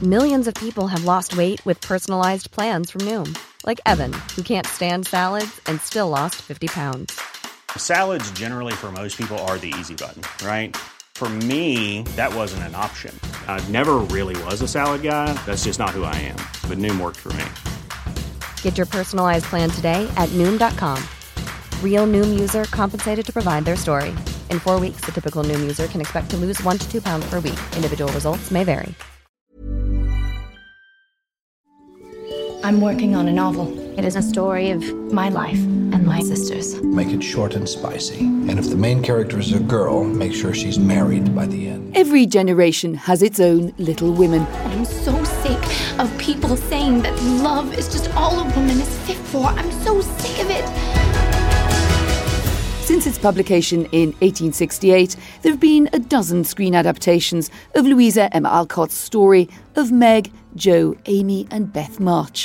Millions of people have lost weight with personalized plans from Noom. Like Evan, who can't stand salads and still lost 50 pounds. Salads generally for most people are the easy button, right? For me, that wasn't an option. I never really was a salad guy. That's just not who I am. But Noom worked for me. Get your personalized plan today at Noom.com. Real Noom user compensated to provide their story. In 4 weeks, the typical Noom user can expect to lose 1 to 2 pounds per week. Individual results may vary. I'm working on a novel. It is a story of my life and my sister's. Make it short and spicy. And if the main character is a girl, make sure she's married by the end. Every generation has its own Little Women. I'm so sick of people saying that love is just all a woman is fit for. I'm so sick of it. Since its publication in 1868, there have been a dozen screen adaptations of Louisa M. Alcott's story of Meg, Jo, Amy and Beth March.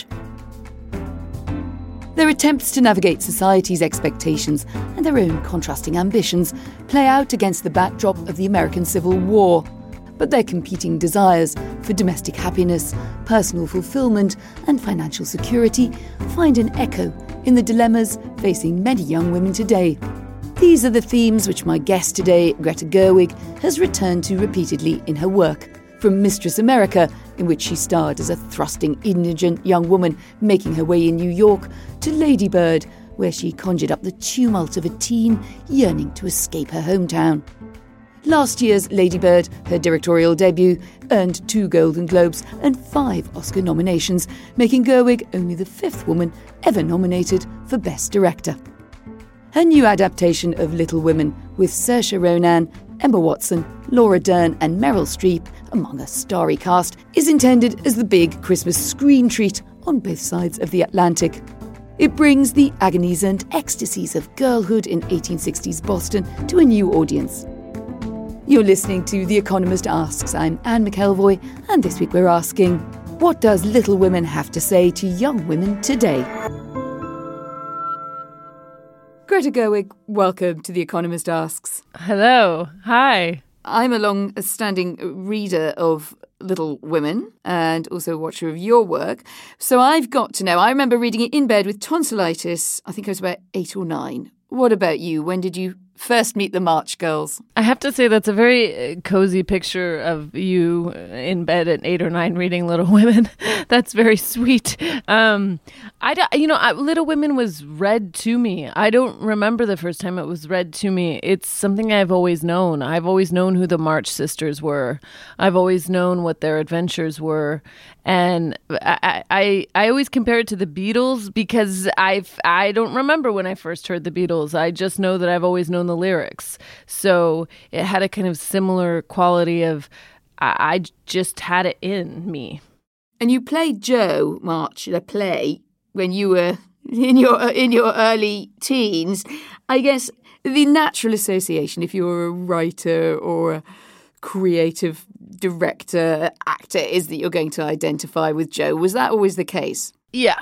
Their attempts to navigate society's expectations and their own contrasting ambitions play out against the backdrop of the American Civil War. But their competing desires for domestic happiness, personal fulfillment and financial security find an echo in the dilemmas facing many young women today. These are the themes which my guest today, Greta Gerwig, has returned to repeatedly in her work. From Mistress America, in which she starred as a thrusting, indigent young woman making her way in New York, to Lady Bird, where she conjured up the tumult of a teen yearning to escape her hometown. Last year's Lady Bird, her directorial debut, earned 2 Golden Globes and 5 Oscar nominations, making Gerwig only the 5th woman ever nominated for Best Director. Her new adaptation of Little Women, with Saoirse Ronan, Emma Watson, Laura Dern and Meryl Streep among a starry cast, is intended as the big Christmas screen treat on both sides of the Atlantic. It brings the agonies and ecstasies of girlhood in 1860s Boston to a new audience. You're listening to The Economist Asks. I'm Anne McElvoy, and this week we're asking, what does Little Women have to say to young women today? Greta Gerwig, welcome to The Economist Asks. Hello. Hi. I'm a long-standing reader of Little Women and also a watcher of your work. So I've got to know, I remember reading it in bed with tonsillitis. I think I was about 8 or 9. What about you? When did you first meet the March Girls? I have to say that's a very cozy picture of you in bed at 8 or 9 reading Little Women. That's very sweet. Little Women was read to me. I don't remember the first time it was read to me. It's something I've always known. I've always known who the March sisters were. I've always known what their adventures were. And I always compare it to the Beatles because I don't remember when I first heard the Beatles. I just know that I've always known the lyrics. So it had a kind of similar quality of I just had it in me. And you played Jo March in a play when you were in your early teens. I guess the natural association, if you're a writer or a creative director, actor, is that you're going to identify with Jo. Was that always the case? Yeah,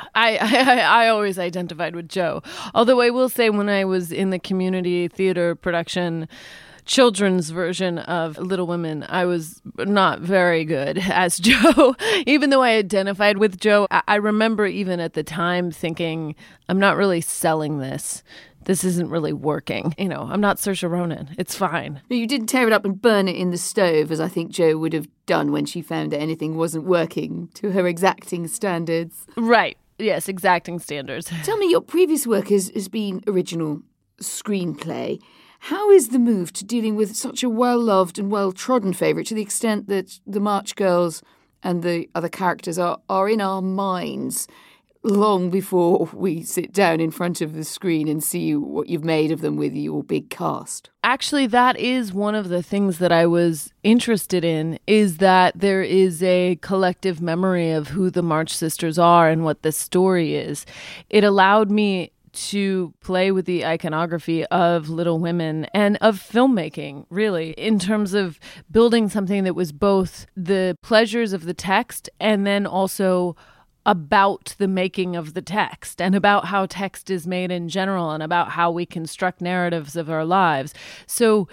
I always identified with Jo. Although I will say when I was in the community theater production children's version of Little Women, I was not very good as Jo. Even though I identified with Jo, I remember even at the time thinking, I'm not really selling this. This isn't really working. I'm not Saoirse Ronan. It's fine. But you didn't tear it up and burn it in the stove, as I think Jo would have done when she found that anything wasn't working to her exacting standards. Right. Yes, exacting standards. Tell me, your previous work has been original screenplay. How is the move to dealing with such a well-loved and well-trodden favourite to the extent that the March Girls and the other characters are in our minds long before we sit down in front of the screen and see what you've made of them with your big cast? Actually, that is one of the things that I was interested in, is that there is a collective memory of who the March sisters are and what this story is. It allowed me to play with the iconography of Little Women and of filmmaking, really, in terms of building something that was both the pleasures of the text and then also about the making of the text and about how text is made in general and about how we construct narratives of our lives. So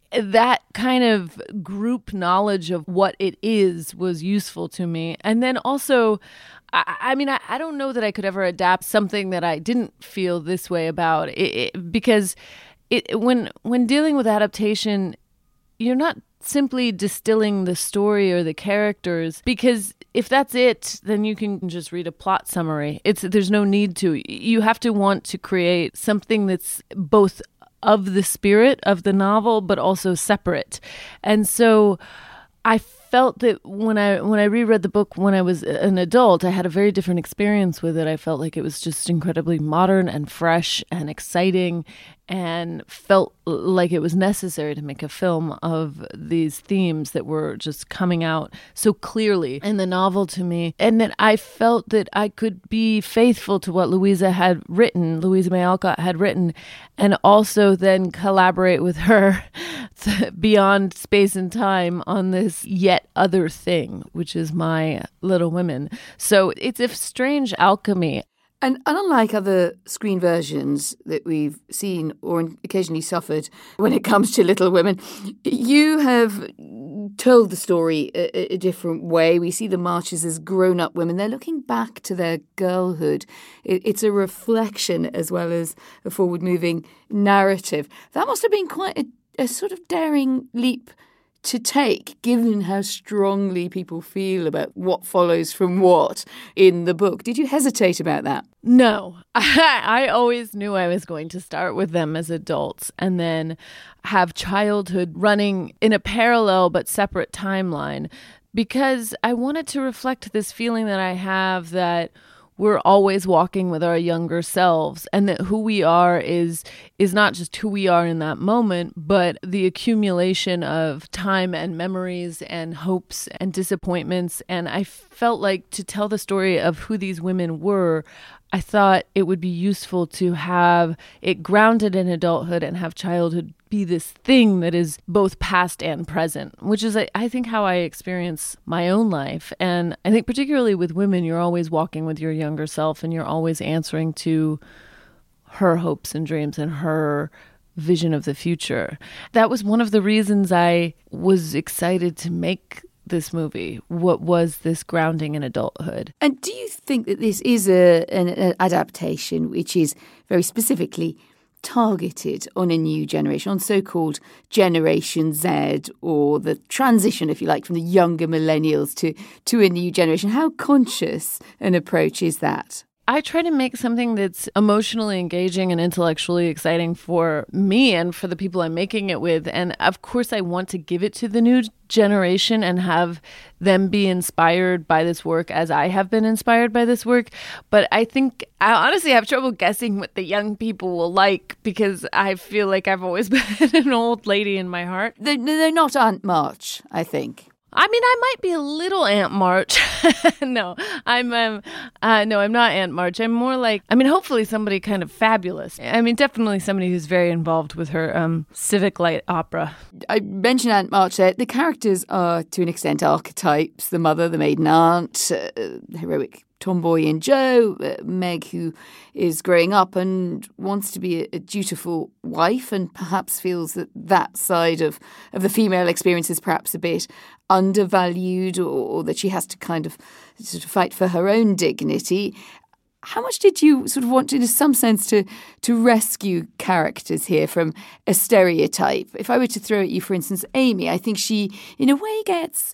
that kind of group knowledge of what it is was useful to me. And then also, I mean, I don't know that I could ever adapt something that I didn't feel this way about because when dealing with adaptation, you're not simply distilling the story or the characters, because if that's it, then you can just read a plot summary. There's no need to. You have to want to create something that's both of the spirit of the novel, but also separate. And so I felt that when I reread the book when I was an adult, I had a very different experience with it. I felt like it was just incredibly modern and fresh and exciting, and felt like it was necessary to make a film of these themes that were just coming out so clearly in the novel to me. And that I felt that I could be faithful to what Louisa May Alcott had written, and also then collaborate with her beyond space and time on this yet other thing, which is my Little Women. So it's a strange alchemy. And unlike other screen versions that we've seen or occasionally suffered when it comes to Little Women, you have told the story a different way. We see the Marches as grown-up women. They're looking back to their girlhood. It's a reflection as well as a forward-moving narrative. That must have been quite a sort of daring leap to take, given how strongly people feel about what follows from what in the book. Did you hesitate about that? No. I always knew I was going to start with them as adults and then have childhood running in a parallel but separate timeline, because I wanted to reflect this feeling that I have that we're always walking with our younger selves, and that who we are is not just who we are in that moment, but the accumulation of time and memories and hopes and disappointments. And I felt like to tell the story of who these women were, I thought it would be useful to have it grounded in adulthood and have childhood be this thing that is both past and present, which is, I think, how I experience my own life. And I think particularly with women, you're always walking with your younger self, and you're always answering to her hopes and dreams and her vision of the future. That was one of the reasons I was excited to make this movie. What was this grounding in adulthood? And do you think that this is an adaptation which is very specifically targeted on a new generation, on so-called Generation Z, or the transition, if you like, from the younger millennials to a new generation? How conscious an approach is that? I try to make something that's emotionally engaging and intellectually exciting for me and for the people I'm making it with. And of course, I want to give it to the new generation and have them be inspired by this work as I have been inspired by this work. But I think I honestly have trouble guessing what the young people will like, because I feel like I've always been an old lady in my heart. They're not Aunt March, I think. I mean, I might be a little Aunt March. No, I'm not Aunt March. I'm more like, hopefully somebody kind of fabulous. Definitely somebody who's very involved with her civic light opera. I mentioned Aunt March there. The characters are, to an extent, archetypes. The mother, the maiden aunt, heroic tomboy in Jo, Meg, who is growing up and wants to be a dutiful wife, and perhaps feels that side of the female experience is perhaps a bit undervalued, or that she has to kind of sort of fight for her own dignity. How much did you sort of want to, in some sense, to rescue characters here from a stereotype? If I were to throw at you, for instance, Amy, I think she, in a way, gets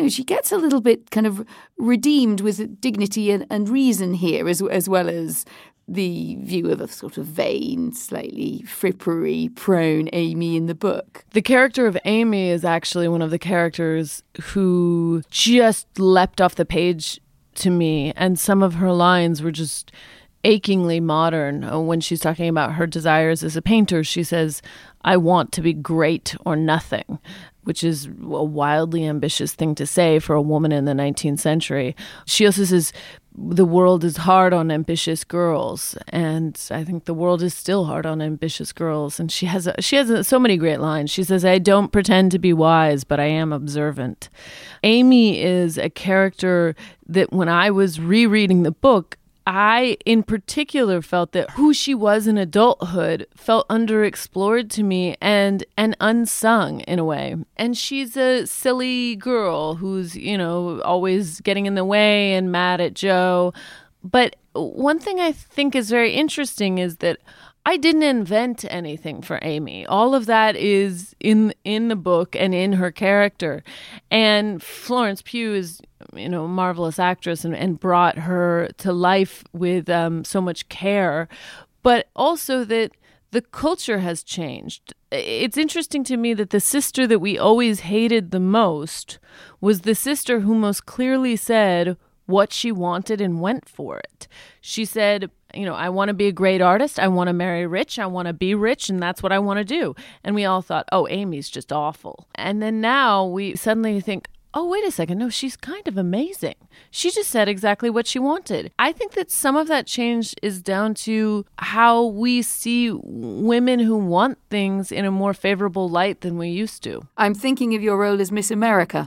a little bit kind of redeemed with dignity and reason here, as well as the view of a sort of vain, slightly frippery-prone Amy in the book. The character of Amy is actually one of the characters who just leapt off the page to me, and some of her lines were just achingly modern. When she's talking about her desires as a painter, she says, "I want to be great or nothing," which is a wildly ambitious thing to say for a woman in the 19th century. She also says, the world is hard on ambitious girls, and I think the world is still hard on ambitious girls. And she has so many great lines. She says, "I don't pretend to be wise, but I am observant." Amy is a character that when I was rereading the book, I, in particular, felt that who she was in adulthood felt underexplored to me and unsung in a way. And she's a silly girl who's, always getting in the way and mad at Joe. But one thing I think is very interesting is that I didn't invent anything for Amy. All of that is in the book and in her character. And Florence Pugh is, a marvelous actress and brought her to life with so much care. But also that the culture has changed. It's interesting to me that the sister that we always hated the most was the sister who most clearly said what she wanted and went for it. She said, I want to be a great artist. I want to marry rich. I want to be rich. And that's what I want to do. And we all thought, oh, Amy's just awful. And then now we suddenly think, oh, wait a second. No, she's kind of amazing. She just said exactly what she wanted. I think that some of that change is down to how we see women who want things in a more favorable light than we used to. I'm thinking of your role as Miss America.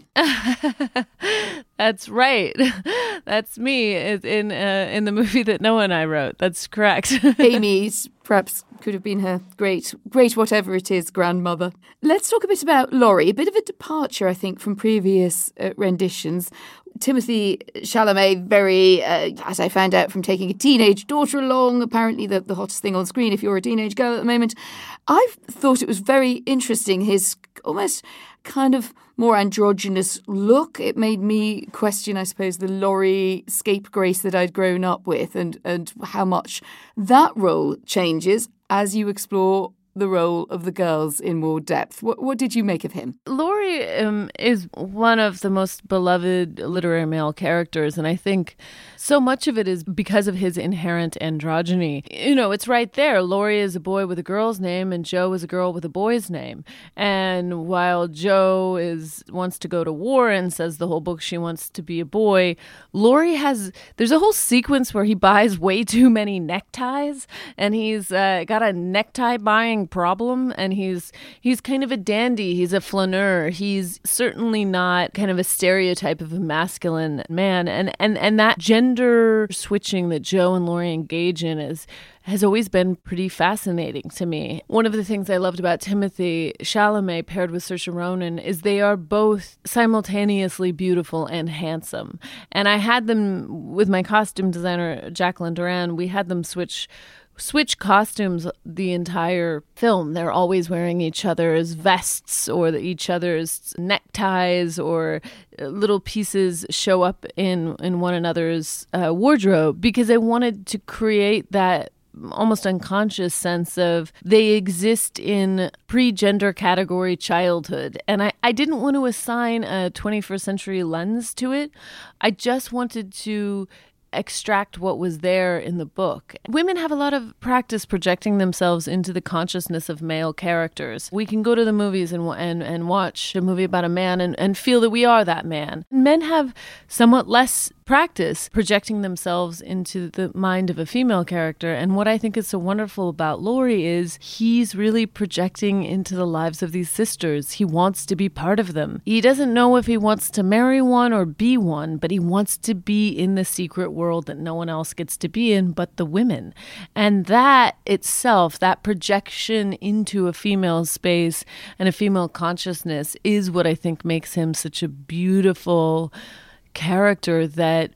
That's right. That's me in the movie that Noah and I wrote. That's correct. Amy's perhaps could have been her great whatever it is grandmother. Let's talk a bit about Laurie. A bit of a departure, I think, from previous renditions. Timothée Chalamet, very, as I found out from taking a teenage daughter along, apparently the hottest thing on screen if you're a teenage girl at the moment. I thought it was very interesting, his almost kind of more androgynous look. It made me question, I suppose, the Laurie scapegrace that I'd grown up with and how much that role changes as you explore the role of the girls in more depth. What did you make of him? Laurie is one of the most beloved literary male characters, and I think so much of it is because of his inherent androgyny. It's right there. Laurie is a boy with a girl's name, and Jo is a girl with a boy's name. And while Jo wants to go to war and says the whole book she wants to be a boy, Laurie there's a whole sequence where he buys way too many neckties, and he's got a necktie buying problem, and he's kind of a dandy. He's a flaneur. He's certainly not kind of a stereotype of a masculine man, and that gender switching that Jo and Laurie engage in has always been pretty fascinating to me. One of the things I loved about Timothée Chalamet paired with Saoirse Ronan is they are both simultaneously beautiful and handsome. And I had them, with my costume designer, Jacqueline Duran, we had them switch costumes the entire film. They're always wearing each other's vests or each other's neckties, or little pieces show up in one another's wardrobe, because I wanted to create that almost unconscious sense of they exist in pre-gender category childhood. And I didn't want to assign a 21st century lens to it. I just wanted to extract what was there in the book. Women have a lot of practice projecting themselves into the consciousness of male characters. We can go to the movies and watch a movie about a man and feel that we are that man. Men have somewhat less practice projecting themselves into the mind of a female character. And what I think is so wonderful about Laurie is he's really projecting into the lives of these sisters. He wants to be part of them. He doesn't know if he wants to marry one or be one, but he wants to be in the secret world that no one else gets to be in but the women. And that itself, that projection into a female space and a female consciousness, is what I think makes him such a beautiful character that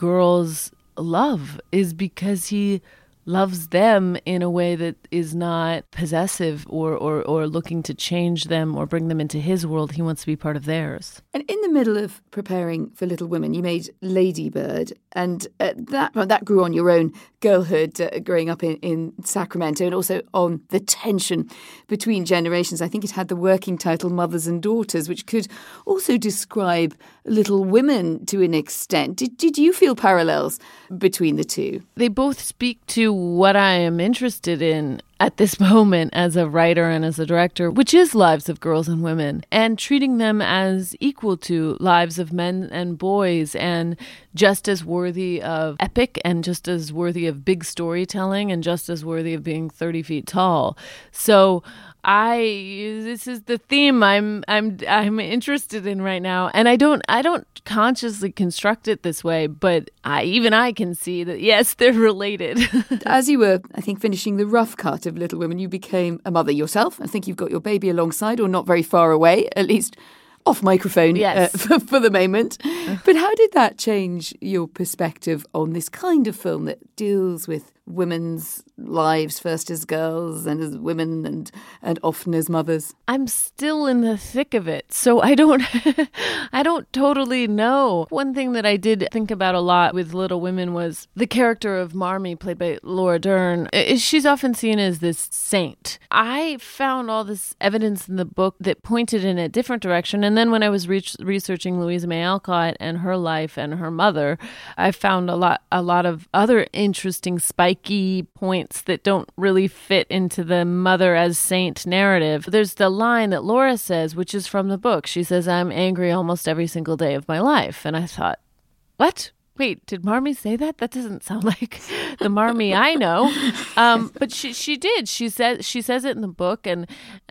girls love, is because he loves them in a way that is not possessive or looking to change them or bring them into his world. He wants to be part of theirs. And in the middle of preparing for Little Women, you made Lady Bird, and that grew on your own girlhood, growing up in Sacramento, and also on the tension between generations. I think it had the working title Mothers and Daughters, which could also describe Little Women to an extent. Did you feel parallels between the two? They both speak to what I am interested in. at this moment as a writer and as a director, which is lives of girls and women, and treating them as equal to lives of men and boys, and just as worthy of epic and just as worthy of big storytelling and just as worthy of being 30 feet tall. So this is the theme I'm interested in right now, and I don't consciously construct it this way, but I can see that yes, they're related. As you were, I think, finishing the rough cut of Little Women, you became a mother yourself. I think you've got your baby alongside, or not very far away, at least off microphone, yes. For the moment. But how did that change your perspective on this kind of film that deals with women's lives, first as girls and as women and often as mothers? I'm still in the thick of it, so I don't totally know. One thing that I did think about a lot with Little Women was the character of Marmee, played by Laura Dern. She's often seen as this saint. I found all this evidence in the book that pointed in a different direction, and then when I was researching Louisa May Alcott and her life and her mother, I found a lot of other interesting spiky points that don't really fit into the mother as saint narrative. There's the line that Laura says, which is from the book. She says, "I'm angry almost every single day of my life." And I thought, what? Wait, did Marmee say that? That doesn't sound like the Marmee I know. But she did. She says it in the book. And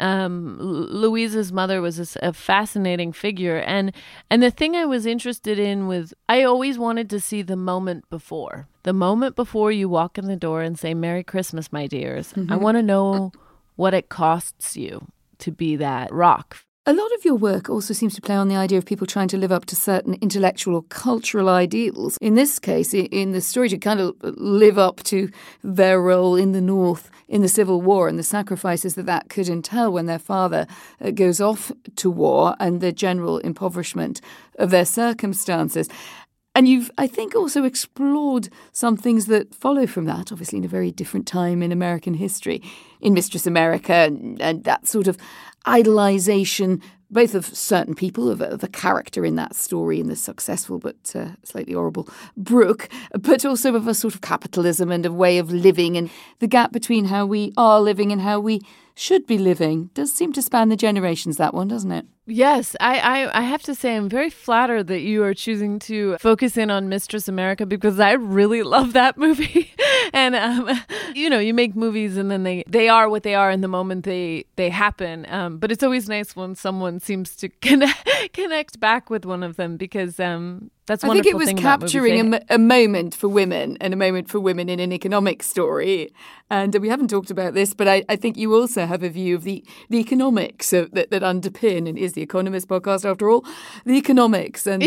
Louisa's mother was a fascinating figure. And the thing I was interested in I always wanted to see the moment before. The moment before you walk in the door and say, "Merry Christmas, my dears." Mm-hmm. I want to know what it costs you to be that rock. A lot of your work also seems to play on the idea of people trying to live up to certain intellectual or cultural ideals. In this case, in the story, to kind of live up to their role in the North in the Civil War and the sacrifices that could entail when their father goes off to war and the general impoverishment of their circumstances. And you've, I think, also explored some things that follow from that, obviously in a very different time in American history, in Mistress America and that sort of idolization, both of certain people, of a character in that story, in the successful but slightly horrible Brooke, but also of a sort of capitalism and a way of living, and the gap between how we are living and how we should be living does seem to span the generations, that one, doesn't it? Yes, I have to say I'm very flattered that you are choosing to focus in on Mistress America, because I really love that movie. And, you make movies and then they are what they are in the moment they happen. But it's always nice when someone seems to connect back with one of them, because that's wonderful. I think it was capturing a moment for women and a moment for women in an economic story. And we haven't talked about this, but I think you also have a view of the economics that underpin, and is the Economist podcast after all, the economics and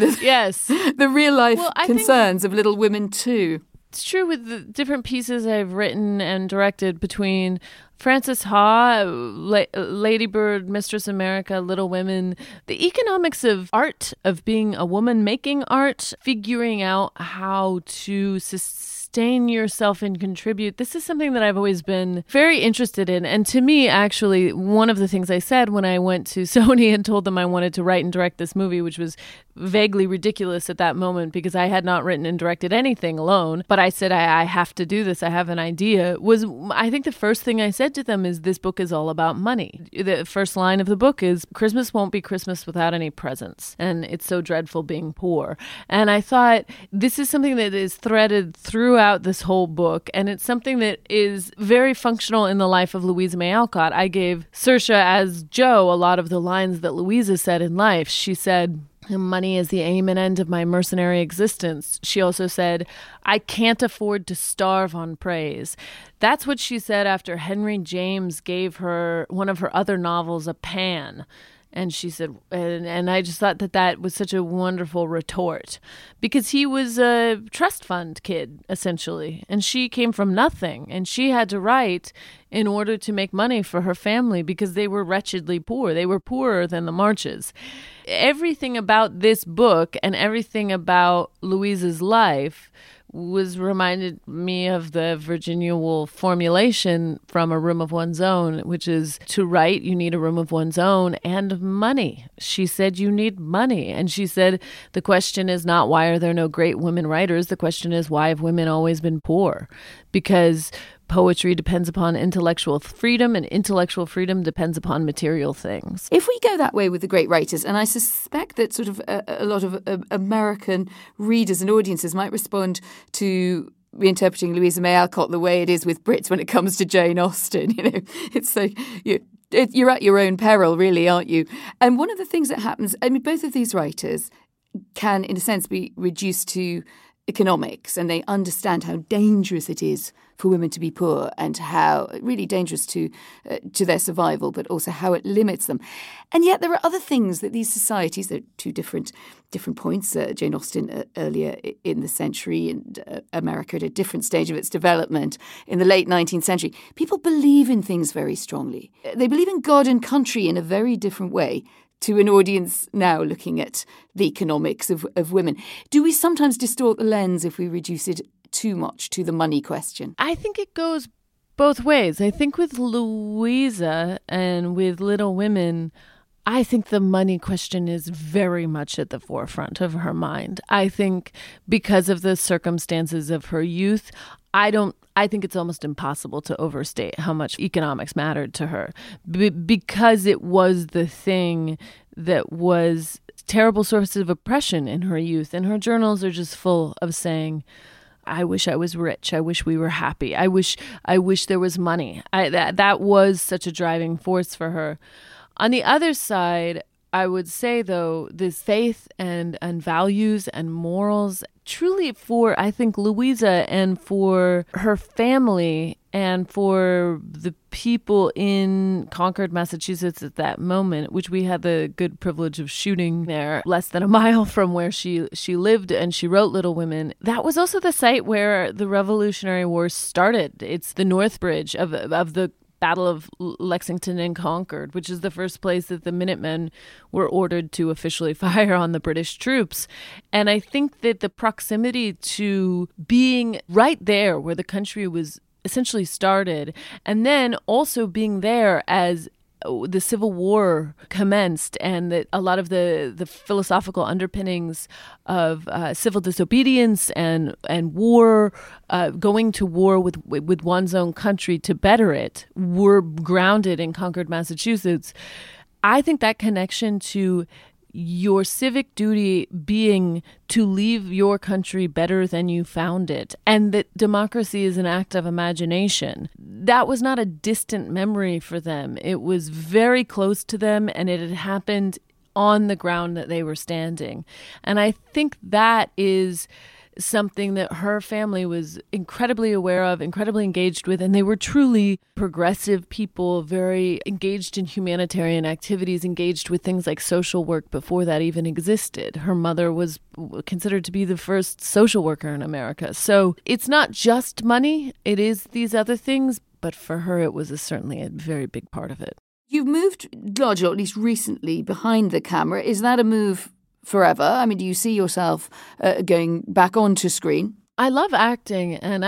the real life concerns of Little Women too. It's true with the different pieces I've written and directed, between Frances Ha, Lady Bird, Mistress America, Little Women, the economics of art, of being a woman making art, figuring out how to sustain yourself and contribute. This is something that I've always been very interested in. And to me, actually, one of the things I said when I went to Sony and told them I wanted to write and direct this movie, which was vaguely ridiculous at that moment because I had not written and directed anything alone, but I said, I have to do this. I have an idea. I think the first thing I said to them is, this book is all about money. The first line of the book is, Christmas won't be Christmas without any presents. And it's so dreadful being poor. And I thought, this is something that is threaded throughout this whole book. And it's something that is very functional in the life of Louisa May Alcott. I gave Saoirse as Jo a lot of the lines that Louisa said in life. She said, money is the aim and end of my mercenary existence. She also said, I can't afford to starve on praise. That's what she said after Henry James gave her one of her other novels a pan. And she said, and I just thought that was such a wonderful retort, because he was a trust fund kid, essentially. And she came from nothing, and she had to write in order to make money for her family because they were wretchedly poor. They were poorer than the Marches. Everything about this book and everything about Louisa's life reminded me of the Virginia Woolf formulation from A Room of One's Own, which is, to write, you need a room of one's own and money. She said you need money. And she said the question is not, why are there no great women writers? The question is, why have women always been poor? Because poetry depends upon intellectual freedom, and intellectual freedom depends upon material things. If we go that way with the great writers, and I suspect that sort of a lot of American readers and audiences might respond to reinterpreting Louisa May Alcott the way it is with Brits when it comes to Jane Austen. It's like you're at your own peril, really, aren't you? And one of the things that happens, I mean, both of these writers can, in a sense, be reduced to economics, and they understand how dangerous it is for women to be poor and how really dangerous to their survival, but also how it limits them. And yet there are other things that these societies, there are two different points, Jane Austen earlier in the century and America at a different stage of its development in the late 19th century. People believe in things very strongly. They believe in God and country in a very different way to an audience now looking at the economics of women. Do we sometimes distort the lens if we reduce it too much to the money question? I think it goes both ways. I think with Louisa and with Little Women, I think the money question is very much at the forefront of her mind. I think because of the circumstances of her youth, I think it's almost impossible to overstate how much economics mattered to her because it was the thing that was terrible source of oppression in her youth. And her journals are just full of saying, I wish I was rich. I wish we were happy. I wish there was money. That was such a driving force for her. On the other side, I would say, though, this faith and values and morals, truly for, I think, Louisa and for her family and for the people in Concord, Massachusetts at that moment, which we had the good privilege of shooting there less than a mile from where she lived and she wrote Little Women. That was also the site where the Revolutionary War started. It's the North Bridge of the Battle of Lexington and Concord, which is the first place that the Minutemen were ordered to officially fire on the British troops. And I think that the proximity to being right there where the country was essentially started, and then also being there as the Civil War commenced, and that a lot of the philosophical underpinnings of civil disobedience and war, going to war with one's own country to better it, were grounded in Concord, Massachusetts. I think that connection to your civic duty being to leave your country better than you found it, and that democracy is an act of imagination. That was not a distant memory for them. It was very close to them, and it had happened on the ground that they were standing. And I think that is something that her family was incredibly aware of, incredibly engaged with, and they were truly progressive people, very engaged in humanitarian activities, engaged with things like social work before that even existed. Her mother was considered to be the first social worker in America. So it's not just money, it is these other things, but for her it was certainly a very big part of it. You've moved largely, or at least recently, behind the camera. Is that a move forever? I mean, do you see yourself going back onto screen? I love acting, and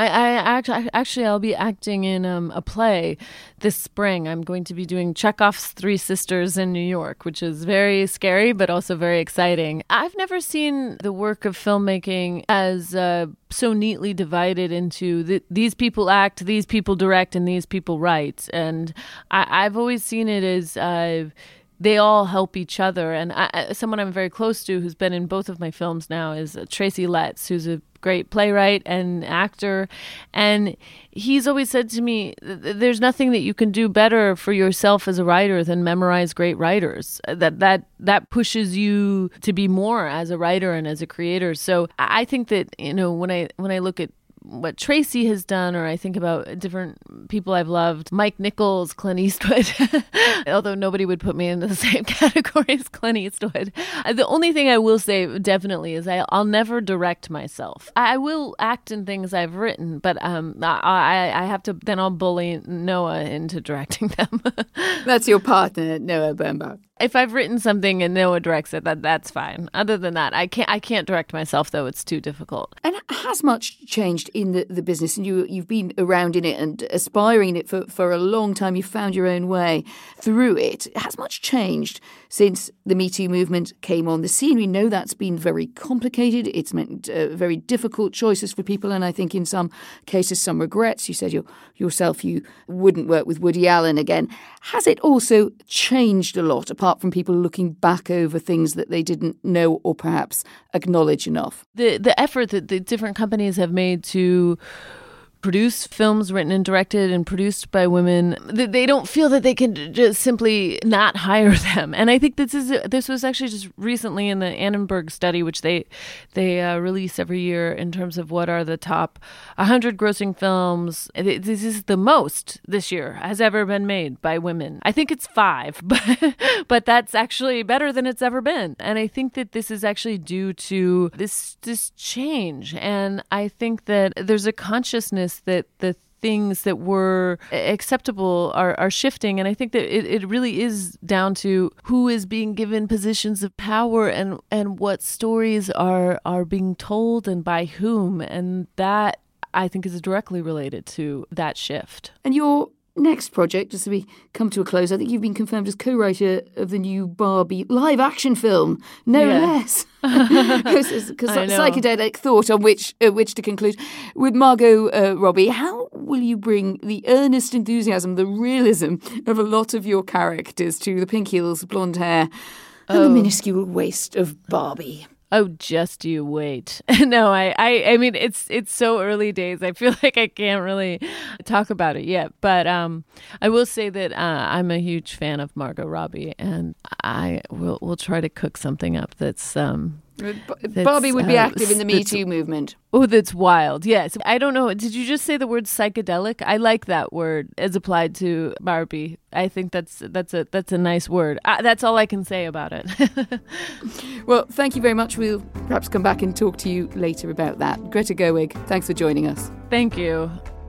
I'll be acting in a play this spring. I'm going to be doing Chekhov's Three Sisters in New York, which is very scary but also very exciting. I've never seen the work of filmmaking as so neatly divided into these people act, these people direct, and these people write. And I've always seen it as they all help each other. And someone I'm very close to who's been in both of my films now is Tracy Letts, who's a great playwright and actor. And he's always said to me, there's nothing that you can do better for yourself as a writer than memorize great writers. That pushes you to be more as a writer and as a creator. So I think that, when I look at what Tracy has done, or I think about different people I've loved, Mike Nichols, Clint Eastwood, although nobody would put me in the same category as Clint Eastwood. The only thing I will say definitely is I'll never direct myself. I will act in things I've written, but I have to, then I'll bully Noah into directing them. That's your partner, Noah Baumbach. If I've written something and Noah directs it, that's fine. Other than that, I can't direct myself, though. It's too difficult. And has much changed in the business? And you've been around in it and aspiring in it for a long time. You found your own way through it. Has much changed since the Me Too movement came on the scene? We know that's been very complicated. It's meant very difficult choices for people. And I think in some cases, some regrets. You said yourself you wouldn't work with Woody Allen again. Has it also changed a lot, apart from people looking back over things that they didn't know or perhaps acknowledge enough? The effort that the different companies have made to produce films written and directed and produced by women, they don't feel that they can just simply not hire them. And I think this was actually just recently in the Annenberg study, which they release every year in terms of what are the top 100 grossing films. This is the most this year has ever been made by women. I think it's 5, but that's actually better than it's ever been. And I think that this is actually due to this change. And I think that there's a consciousness that the things that were acceptable are shifting. And I think that it really is down to who is being given positions of power and what stories are being told and by whom. And that, I think, is directly related to that shift. And your next project, as we come to a close, I think you've been confirmed as co-writer of the new Barbie live-action film, no less. Because psychedelic thought on which to conclude. With Margot Robbie, how will you bring the earnest enthusiasm, the realism of a lot of your characters to the pink heels, blonde hair, and the minuscule waist of Barbie? Oh, just you wait. No, I mean, it's so early days. I feel like I can't really talk about it yet. But I will say that I'm a huge fan of Margot Robbie, and I will try to cook something up that's Barbie would be active in the Me Too movement. Oh, that's wild. Yes. I don't know. Did you just say the word psychedelic? I like that word as applied to Barbie. I think that's a nice word. That's all I can say about it. Well, thank you very much. We'll perhaps come back and talk to you later about that. Greta Gerwig, thanks for joining us. Thank you.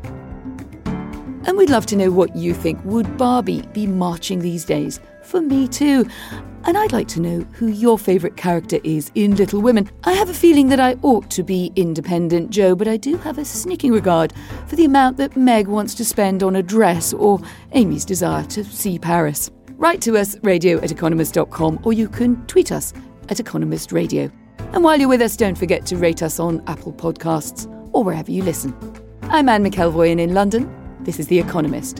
And we'd love to know what you think. Would Barbie be marching these days for Me Too? And I'd like to know who your favourite character is in Little Women. I have a feeling that I ought to be independent, Joe, but I do have a sneaking regard for the amount that Meg wants to spend on a dress or Amy's desire to see Paris. Write to us, radio@economist.com, or you can tweet us at Economist Radio. And while you're with us, don't forget to rate us on Apple Podcasts or wherever you listen. I'm Anne McElvoy, and in London, this is The Economist.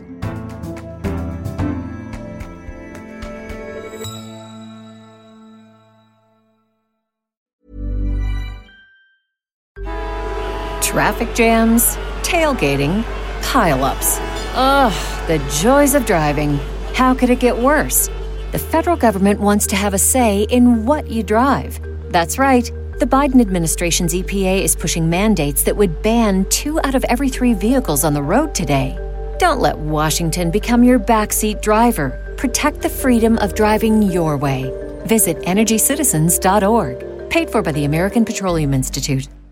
Traffic jams, tailgating, pile-ups. Ugh, the joys of driving. How could it get worse? The federal government wants to have a say in what you drive. That's right. The Biden administration's EPA is pushing mandates that would ban 2 out of every 3 vehicles on the road today. Don't let Washington become your backseat driver. Protect the freedom of driving your way. Visit EnergyCitizens.org. Paid for by the American Petroleum Institute.